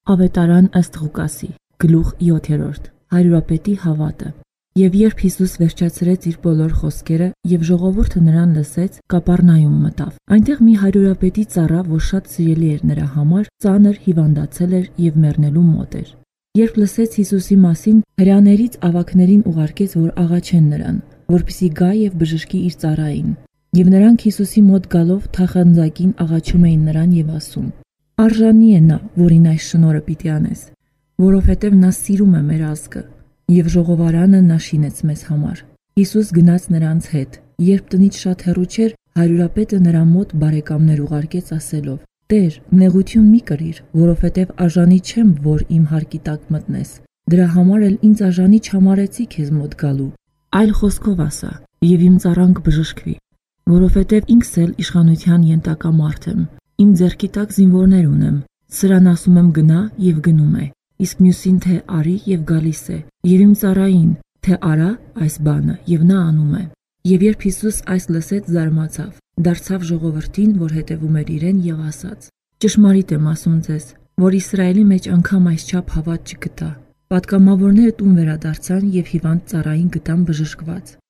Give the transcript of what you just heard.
Ավետարան ըստ Ղուկասի, գլուխ 7, հարյուրապետի հավատը։ Եվ երբ Հիսուս վերջացրեց իր բոլոր խոսքերը եւ ժողովուրդը նրան լսեց, Կապառնայում մտավ։ Այնտեղ մի հարյուրապետի ծառա, որ շատ սիրելի էր նրա համար, ծանր հիվանդացել էր եւ մեռնելու մոտ էր։ Երբ լսեց Հիսուսի մասին, հրեաներից ավագներին ուղարկեց, որ աղաչեն նրան, որպեսզի գա եւ բժշկի իր ծառային։ Եվ նրանք Հիսուսի մոտ գալով թախանձակին աղաչում էին նրան եւ ասում. «Արժանի է նա, որին այս շնորհը պիտի անես, որովհետև նա սիրում է մեր ազգը, եւ ժողովարանը նա շինեց մեզ համար»։ Հիսուս գնաց նրանց հետ։ Երբ տնից շատ հեռու չէր, հարյուրապետը նրա մոտ բարեկամներ ուղարկեց ասելով. «Տեր, նեղություն մի կրիր, որովհետև արժանի չեմ, որ իմ հարկի տակ մտնես։ Դրա համար էլ ինձ արժանի չհամարեցի քեզ մոտ գալու։ Այլ խոսքով ասա, եւ իմ ծառան կբժշկվի, որովհետև ինքս էլ իշխանության ենտակա մարդ եմ։ Իմ ձեռքի տակ զինվորներ ունեմ։ Սրան ասում եմ գնա եւ գնում է, իսկ մյուսին թե արի եւ գալիս է, եւ իմ ծառային թե արա այս բանը եւ նա անում է»։ Եվ երբ Հիսուս այս լսեց, զարմացավ, դարձավ ժողովրդին, որ հետևում էր իրեն, եւ ասաց. «Ճշմարիտ եմ ասում ձեզ, որ Իսրայելի մեջ անգամ այսչափ հավատ չգտա»։ Պատգամավորները տուն վերադարձան եւ հիվանդ ծառային գտան բժշկված։